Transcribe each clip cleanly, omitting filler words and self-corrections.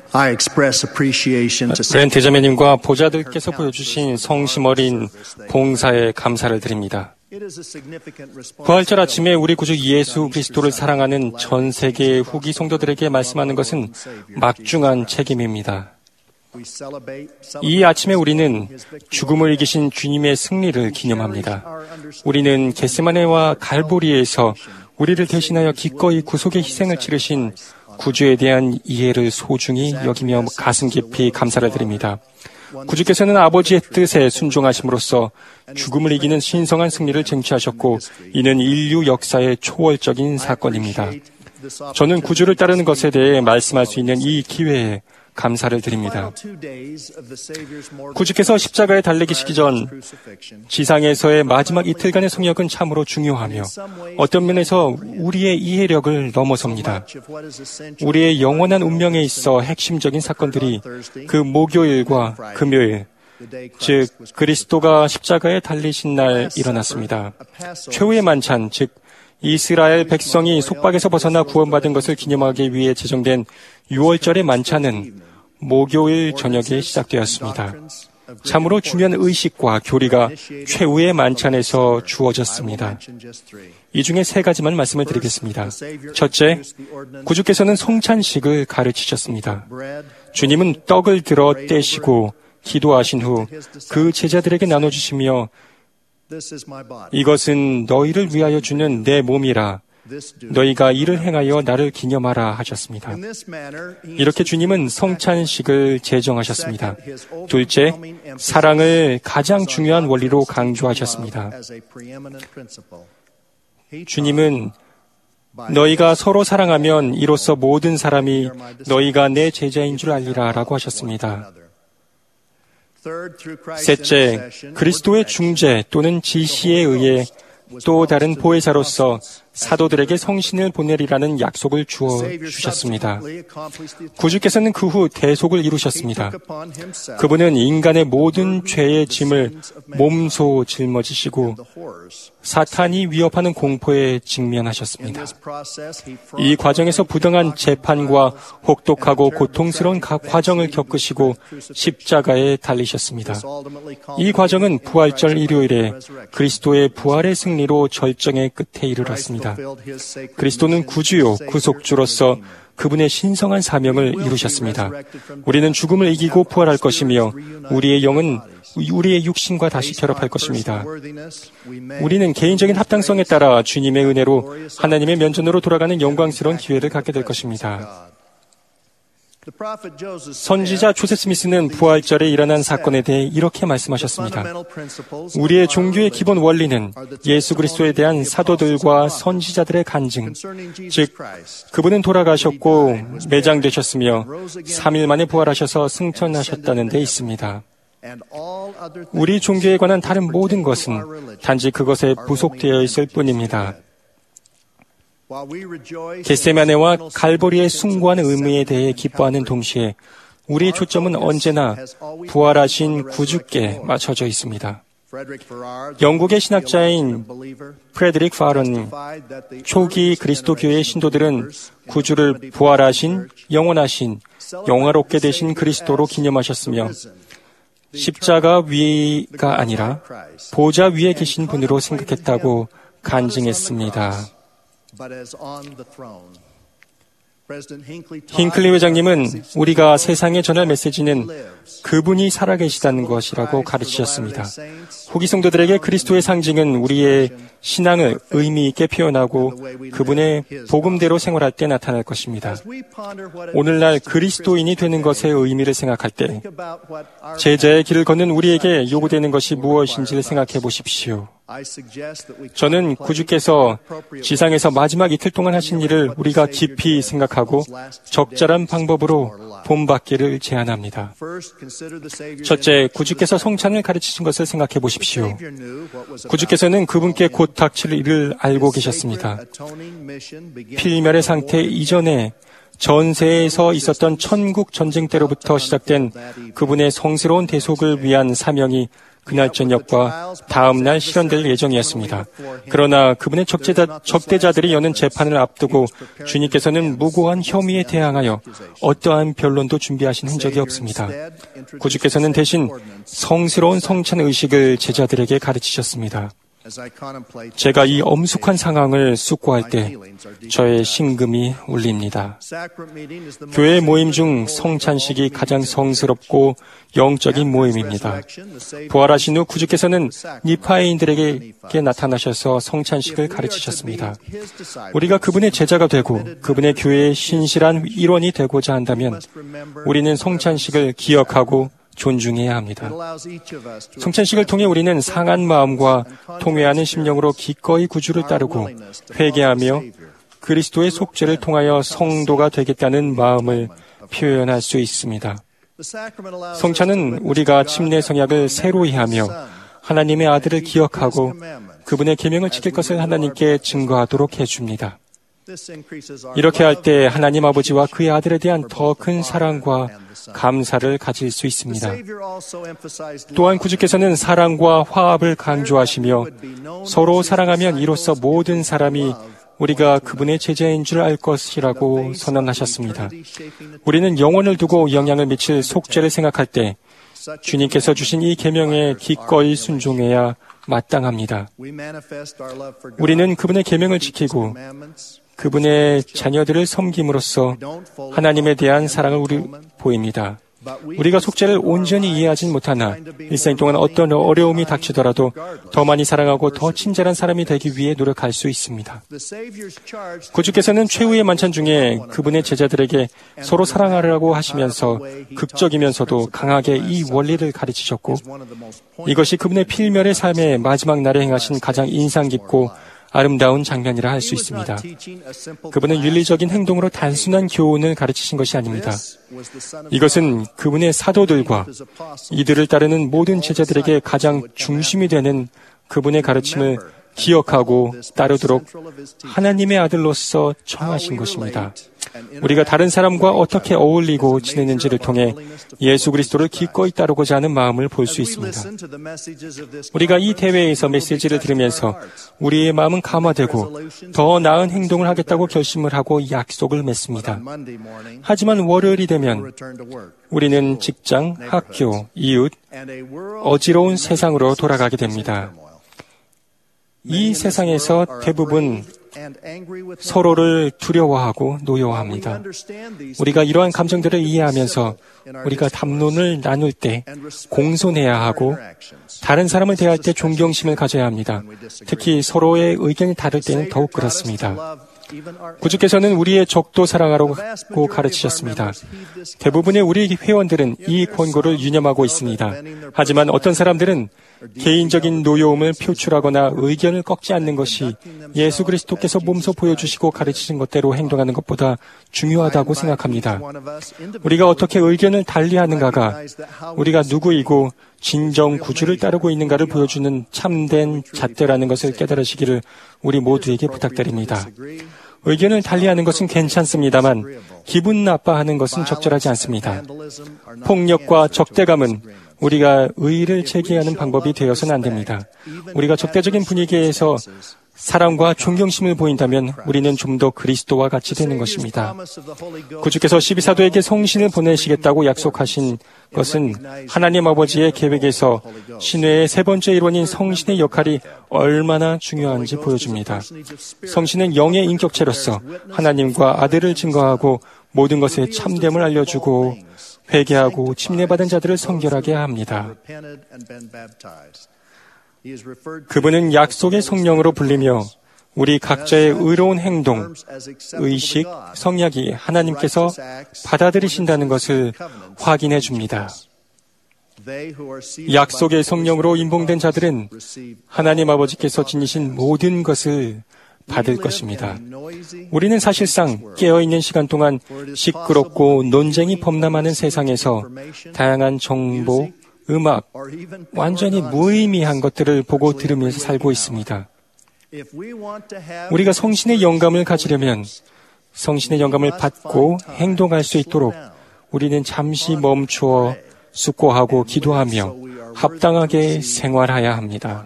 I express appreciation to 브렌 대자매님과 보좌들께서 보여주신 성심 어린 봉사에 감사를 드립니다. 부활절 아침에 우리 구주 예수 그리스도를 사랑하는 전 세계의 후기 성도들에게 말씀하는 것은 막중한 책임입니다. 이 아침에 우리는 죽음을 이기신 주님의 승리를 기념합니다. 우리는 겟세마네와 갈보리에서 우리를 대신하여 기꺼이 구속의 희생을 치르신 구주에 대한 이해를 소중히 여기며 가슴 깊이 감사를 드립니다. 구주께서는 아버지의 뜻에 순종하심으로써 죽음을 이기는 신성한 승리를 쟁취하셨고, 이는 인류 역사의 초월적인 사건입니다. 저는 구주를 따르는 것에 대해 말씀할 수 있는 이 기회에 감사를 드립니다. 구주께서 십자가에 달리시기 전 지상에서의 마지막 이틀간의 성역은 참으로 중요하며 어떤 면에서 우리의 이해력을 넘어섭니다. 우리의 영원한 운명에 있어 핵심적인 사건들이 그 목요일과 금요일, 즉 그리스도가 십자가에 달리신 날 일어났습니다. 최후의 만찬, 즉 이스라엘 백성이 속박에서 벗어나 구원받은 것을 기념하기 위해 제정된 6월절의 만찬은 목요일 저녁에 시작되었습니다. 참으로 중요한 의식과 교리가 최후의 만찬에서 주어졌습니다. 이 중에 세 가지만 말씀을 드리겠습니다. 첫째, 구주께서는 성찬식을 가르치셨습니다. 주님은 떡을 들어 떼시고 기도하신 후 그 제자들에게 나눠주시며 이것은 너희를 위하여 주는 내 몸이라. 너희가 이를 행하여 나를 기념하라 하셨습니다. 이렇게 주님은 성찬식을 제정하셨습니다. 둘째, 사랑을 가장 중요한 원리로 강조하셨습니다. 주님은 너희가 서로 사랑하면 이로써 모든 사람이 너희가 내 제자인 줄 알리라 라고 하셨습니다. 셋째, 그리스도의 중재 또는 지시에 의해 또 다른 보혜사로서 사도들에게 성신을 보내리라는 약속을 주셨습니다. 구주께서는 그 후 대속을 이루셨습니다. 그분은 인간의 모든 죄의 짐을 몸소 짊어지시고 사탄이 위협하는 공포에 직면하셨습니다. 이 과정에서 부당한 재판과 혹독하고 고통스러운 각 과정을 겪으시고 십자가에 달리셨습니다. 이 과정은 부활절 일요일에 그리스도의 부활의 승리로 절정의 끝에 이르렀습니다. 그리스도는 구주요, 구속주로서 그분의 신성한 사명을 이루셨습니다. 우리는 죽음을 이기고 부활할 것이며 우리의 영은 우리의 육신과 다시 결합할 것입니다. 우리는 개인적인 합당성에 따라 주님의 은혜로 하나님의 면전으로 돌아가는 영광스러운 기회를 갖게 될 것입니다. 선지자 조셉 스미스는 부활절에 일어난 사건에 대해 이렇게 말씀하셨습니다. 우리의 종교의 기본 원리는 예수 그리스도에 대한 사도들과 선지자들의 간증, 즉 그분은 돌아가셨고 매장되셨으며 3일 만에 부활하셔서 승천하셨다는 데 있습니다. 우리 종교에 관한 다른 모든 것은 단지 그것에 부속되어 있을 뿐입니다. 겟세마네와 갈보리의 숭고한 의미에 대해 기뻐하는 동시에 우리의 초점은 언제나 부활하신 구주께 맞춰져 있습니다. 영국의 신학자인 프레드릭 파런은 초기 그리스도교의 신도들은 구주를 부활하신, 영원하신, 영화롭게 되신 그리스도로 기념하셨으며 십자가 위가 아니라 보좌 위에 계신 분으로 생각했다고 간증했습니다. 힝클리 회장님은 우리가 세상에 전할 메시지는 그분이 살아계시다는 것이라고 가르치셨습니다. 후기 성도들에게 그리스도의 상징은 우리의 신앙을 의미 있게 표현하고 그분의 복음대로 생활할 때 나타날 것입니다. 오늘날 그리스도인이 되는 것의 의미를 생각할 때 제자의 길을 걷는 우리에게 요구되는 것이 무엇인지를 생각해 보십시오. 저는 구주께서 지상에서 마지막 이틀 동안 하신 일을 우리가 깊이 생각하고 적절한 방법으로 본받기를 제안합니다. 첫째, 구주께서 성찬을 가르치신 것을 생각해 보십시오. 구주께서는 그분께 곧 닥칠 일을 알고 계셨습니다. 필멸의 상태 이전에 전세에서 있었던 천국 전쟁 때로부터 시작된 그분의 성스러운 대속을 위한 사명이 그날 저녁과 다음 날 실현될 예정이었습니다. 그러나 그분의 적대자들이 여는 재판을 앞두고 주님께서는 무고한 혐의에 대항하여 어떠한 변론도 준비하신 흔적이 없습니다. 구주께서는 대신 성스러운 성찬 의식을 제자들에게 가르치셨습니다. 제가 이 엄숙한 상황을 숙고할 때 저의 심금이 울립니다. 교회 모임 중 성찬식이 가장 성스럽고 영적인 모임입니다. 부활하신 후 구주께서는 니파에인들에게 나타나셔서 성찬식을 가르치셨습니다. 우리가 그분의 제자가 되고 그분의 교회의 신실한 일원이 되고자 한다면 우리는 성찬식을 기억하고 존중해야 합니다. 성찬식을 통해 우리는 상한 마음과 통회하는 심령으로 기꺼이 구주를 따르고 회개하며 그리스도의 속죄를 통하여 성도가 되겠다는 마음을 표현할 수 있습니다. 성찬은 우리가 침례 성약을 새로이 하며 하나님의 아들을 기억하고 그분의 계명을 지킬 것을 하나님께 증거하도록 해줍니다. 이렇게 할 때 하나님 아버지와 그의 아들에 대한 더 큰 사랑과 감사를 가질 수 있습니다. 또한 구주께서는 사랑과 화합을 강조하시며 서로 사랑하면 이로써 모든 사람이 우리가 그분의 제자인 줄 알 것이라고 선언하셨습니다. 우리는 영혼을 두고 영향을 미칠 속죄를 생각할 때 주님께서 주신 이 계명에 기꺼이 순종해야 마땅합니다. 우리는 그분의 계명을 지키고 그분의 자녀들을 섬김으로써 하나님에 대한 사랑을 보입니다. 우리가 속죄를 온전히 이해하진 못하나 일생 동안 어떤 어려움이 닥치더라도 더 많이 사랑하고 더 친절한 사람이 되기 위해 노력할 수 있습니다. 구주께서는 최후의 만찬 중에 그분의 제자들에게 서로 사랑하라고 하시면서 극적이면서도 강하게 이 원리를 가르치셨고 이것이 그분의 필멸의 삶의 마지막 날에 행하신 가장 인상 깊고 아름다운 장면이라 할 수 있습니다. 그분은 윤리적인 행동으로 단순한 교훈을 가르치신 것이 아닙니다. 이것은 그분의 사도들과 이들을 따르는 모든 제자들에게 가장 중심이 되는 그분의 가르침을 기억하고 따르도록 하나님의 아들로서 청하신 것입니다. 우리가 다른 사람과 어떻게 어울리고 지내는지를 통해 예수 그리스도를 기꺼이 따르고자 하는 마음을 볼 수 있습니다. 우리가 이 대회에서 메시지를 들으면서 우리의 마음은 감화되고 더 나은 행동을 하겠다고 결심을 하고 약속을 맺습니다. 하지만 월요일이 되면 우리는 직장, 학교, 이웃, 어지러운 세상으로 돌아가게 됩니다. 이 세상에서 대부분 서로를 두려워하고 노여워합니다. 우리가 이러한 감정들을 이해하면서 우리가 담론을 나눌 때 공손해야 하고 다른 사람을 대할 때 존경심을 가져야 합니다. 특히 서로의 의견이 다를 때는 더욱 그렇습니다. 구주께서는 우리의 적도 사랑하라고 가르치셨습니다. 대부분의 우리 회원들은 이 권고를 유념하고 있습니다. 하지만 어떤 사람들은 개인적인 노여움을 표출하거나 의견을 꺾지 않는 것이 예수 그리스도께서 몸소 보여주시고 가르치신 것대로 행동하는 것보다 중요하다고 생각합니다. 우리가 어떻게 의견을 달리하는가가 우리가 누구이고 진정 구주를 따르고 있는가를 보여주는 참된 잣대라는 것을 깨달으시기를 우리 모두에게 부탁드립니다. 의견을 달리하는 것은 괜찮습니다만 기분 나빠하는 것은 적절하지 않습니다. 폭력과 적대감은 우리가 의의를 제기하는 방법이 되어서는 안 됩니다. 우리가 적대적인 분위기에서 사랑과 존경심을 보인다면 우리는 좀 더 그리스도와 같이 되는 것입니다. 구주께서 12사도에게 성신을 보내시겠다고 약속하신 것은 하나님 아버지의 계획에서 신회의 세 번째 일원인 성신의 역할이 얼마나 중요한지 보여줍니다. 성신은 영의 인격체로서 하나님과 아들을 증거하고 모든 것에 참됨을 알려주고 회개하고 침례받은 자들을 성결하게 합니다. 그분은 약속의 성령으로 불리며 우리 각자의 의로운 행동, 의식, 성약이 하나님께서 받아들이신다는 것을 확인해 줍니다. 약속의 성령으로 임봉된 자들은 하나님 아버지께서 지니신 모든 것을 받을 것입니다. 우리는 사실상 깨어있는 시간 동안 시끄럽고 논쟁이 범람하는 세상에서 다양한 정보, 음악, 완전히 무의미한 것들을 보고 들으면서 살고 있습니다. 우리가 성신의 영감을 가지려면 성신의 영감을 받고 행동할 수 있도록 우리는 잠시 멈추어 숙고하고 기도하며 합당하게 생활해야 합니다.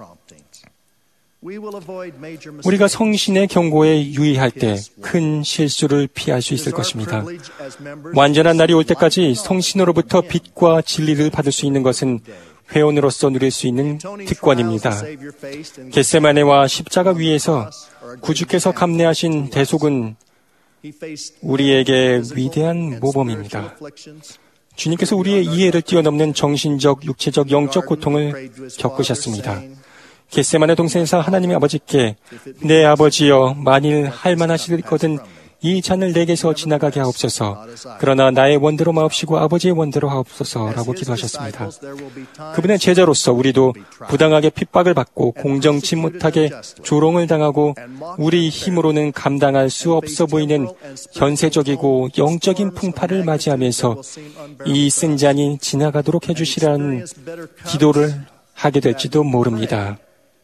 우리가 성신의 경고에 유의할 때 큰 실수를 피할 수 있을 것입니다. 완전한 날이 올 때까지 성신으로부터 빛과 진리를 받을 수 있는 것은 회원으로서 누릴 수 있는 특권입니다. 겟세마네와 십자가 위에서 구주께서 감내하신 대속은 우리에게 위대한 모범입니다. 주님께서 우리의 이해를 뛰어넘는 정신적, 육체적, 영적 고통을 겪으셨습니다. 겟세마네 동산에서 하나님의 아버지께 내 아버지여 만일 할 만하시거든 이 잔을 내게서 지나가게 하옵소서. 그러나 나의 원대로 마옵시고 아버지의 원대로 하옵소서라고 기도하셨습니다. 그분의 제자로서 우리도 부당하게 핍박을 받고 공정치 못하게 조롱을 당하고 우리 힘으로는 감당할 수 없어 보이는 현세적이고 영적인 풍파를 맞이하면서 이 쓴 잔이 지나가도록 해주시라는 기도를 하게 될지도 모릅니다.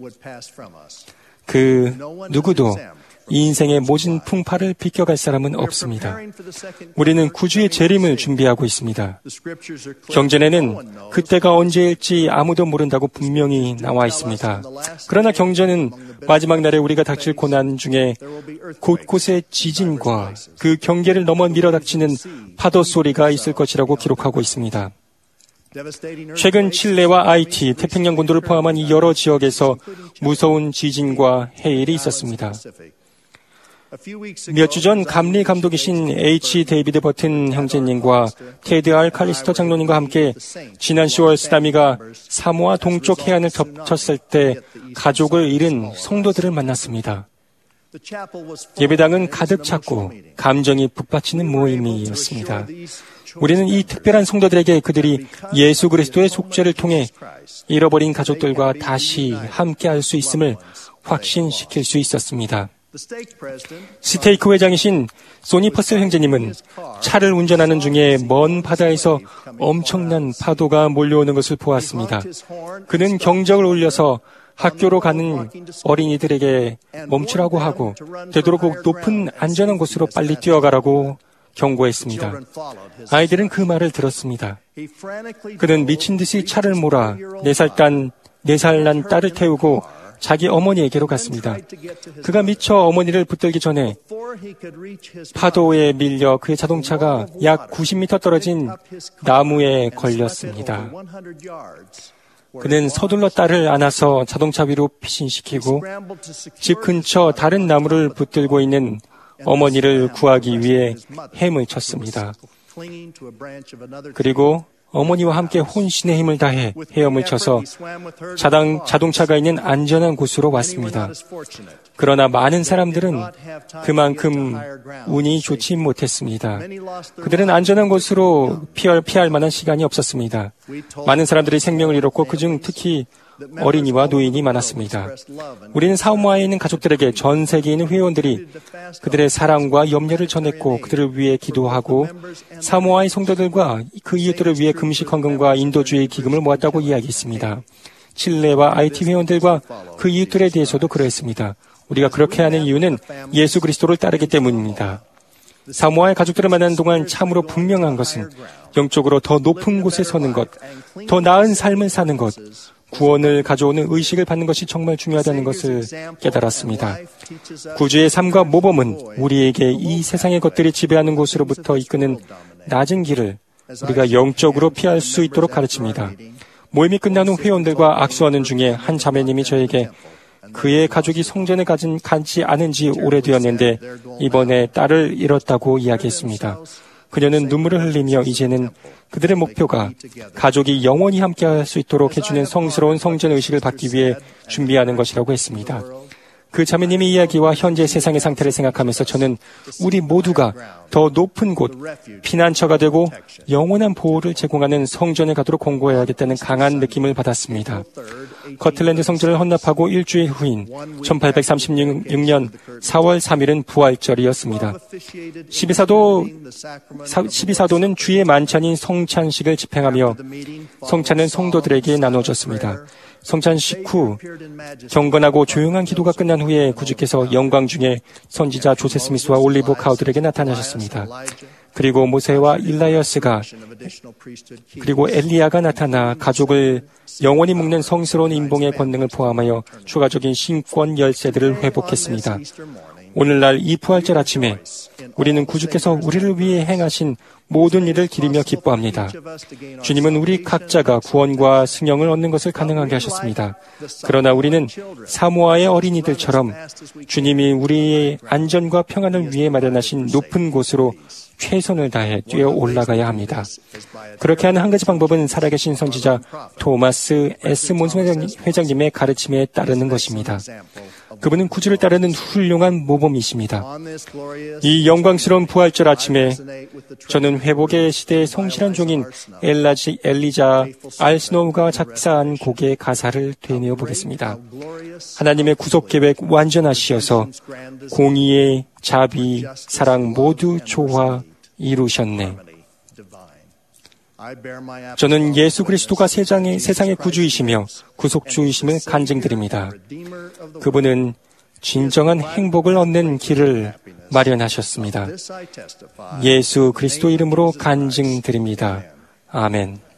그 누구도 이 인생의 모진 풍파를 비껴갈 사람은 없습니다. 우리는 구주의 재림을 준비하고 있습니다. 경전에는 그때가 언제일지 아무도 모른다고 분명히 나와 있습니다. 그러나 경전은 마지막 날에 우리가 닥칠 고난 중에 곳곳에 지진과 그 경계를 넘어 밀어닥치는 파도 소리가 있을 것이라고 기록하고 있습니다. 최근 칠레와 아이티, 태평양 군도를 포함한 이 여러 지역에서 무서운 지진과 해일이 있었습니다. 몇 주 전 감리 감독이신 H. 데이비드 버튼 형제님과 테드 R. 칼리스터 장로님과 함께 지난 10월 쓰나미가 사모아 동쪽 해안을 덮쳤을 때 가족을 잃은 성도들을 만났습니다. 예배당은 가득 찼고 감정이 북받치는 모임이었습니다. 우리는 이 특별한 성도들에게 그들이 예수 그리스도의 속죄를 통해 잃어버린 가족들과 다시 함께할 수 있음을 확신시킬 수 있었습니다. 스테이크 회장이신 소니 퍼슬 형제님은 차를 운전하는 중에 먼 바다에서 엄청난 파도가 몰려오는 것을 보았습니다. 그는 경적을 울려서 학교로 가는 어린이들에게 멈추라고 하고 되도록 높은 안전한 곳으로 빨리 뛰어가라고 경고했습니다. 아이들은 그 말을 들었습니다. 그는 미친 듯이 차를 몰아 4살 난 딸을 태우고 자기 어머니에게로 갔습니다. 그가 미처 어머니를 붙들기 전에 파도에 밀려 그의 자동차가 약 90m 떨어진 나무에 걸렸습니다. 그는 서둘러 딸을 안아서 자동차 위로 피신시키고 집 근처 다른 나무를 붙들고 있는 어머니를 구하기 위해 헤엄을 쳤습니다. 그리고 어머니와 함께 혼신의 힘을 다해 헤엄을 쳐서 자동차가 있는 안전한 곳으로 왔습니다. 그러나 많은 사람들은 그만큼 운이 좋지 못했습니다. 그들은 안전한 곳으로 피할 만한 시간이 없었습니다. 많은 사람들이 생명을 잃었고 그중 특히 어린이와 노인이 많았습니다. 우리는 사모아에 있는 가족들에게 전 세계에 있는 회원들이 그들의 사랑과 염려를 전했고 그들을 위해 기도하고 사모아의 성도들과 그 이웃들을 위해 금식 헌금과 인도주의 기금을 모았다고 이야기했습니다. 칠레와 IT 회원들과 그 이웃들에 대해서도 그러했습니다. 우리가 그렇게 하는 이유는 예수 그리스도를 따르기 때문입니다. 사모아의 가족들을 만나는 동안 참으로 분명한 것은 영적으로 더 높은 곳에 서는 것, 더 나은 삶을 사는 것, 구원을 가져오는 의식을 받는 것이 정말 중요하다는 것을 깨달았습니다. 구주의 삶과 모범은 우리에게 이 세상의 것들이 지배하는 곳으로부터 이끄는 낮은 길을 우리가 영적으로 피할 수 있도록 가르칩니다. 모임이 끝난 후 회원들과 악수하는 중에 한 자매님이 저에게 그의 가족이 성전에 가지 않은 지 오래되었는데 이번에 딸을 잃었다고 이야기했습니다. 그녀는 눈물을 흘리며 이제는 그들의 목표가 가족이 영원히 함께할 수 있도록 해주는 성스러운 성전 의식을 받기 위해 준비하는 것이라고 했습니다. 그 자매님의 이야기와 현재 세상의 상태를 생각하면서 저는 우리 모두가 더 높은 곳, 피난처가 되고 영원한 보호를 제공하는 성전에 가도록 공고해야겠다는 강한 느낌을 받았습니다. 커틀랜드 성전을 헌납하고 일주일 후인 1836년 4월 3일은 부활절이었습니다. 12사도는 주의 만찬인 성찬식을 집행하며 성찬은 성도들에게 나눠졌습니다. 성찬식 후 경건하고 조용한 기도가 끝난 후에 구주께서 영광 중에 선지자 조세 스미스와 올리버 카우들에게 나타나셨습니다. 그리고 모세와 일라이어스가 그리고 엘리야가 나타나 가족을 영원히 묶는 성스러운 인봉의 권능을 포함하여 추가적인 신권 열쇠들을 회복했습니다. 오늘날 이 부활절 아침에 우리는 구주께서 우리를 위해 행하신 모든 일을 기리며 기뻐합니다. 주님은 우리 각자가 구원과 승영을 얻는 것을 가능하게 하셨습니다. 그러나 우리는 사모아의 어린이들처럼 주님이 우리의 안전과 평안을 위해 마련하신 높은 곳으로 최선을 다해 뛰어 올라가야 합니다. 그렇게 하는 한 가지 방법은 살아계신 선지자 토마스 S. 몬슨 회장님의 가르침에 따르는 것입니다. 그분은 구주를 따르는 훌륭한 모범이십니다. 이 영광스러운 부활절 아침에 저는 회복의 시대의 성실한 종인 엘리자 알스노우가 작사한 곡의 가사를 되뇌어 보겠습니다. 하나님의 구속 계획 완전하시어서 공의의 자비, 사랑 모두 조화 이루셨네. 저는 예수 그리스도가 세상의 구주이시며 구속주이심을 간증드립니다. 그분은 진정한 행복을 얻는 길을 마련하셨습니다. 예수 그리스도 이름으로 간증드립니다. 아멘.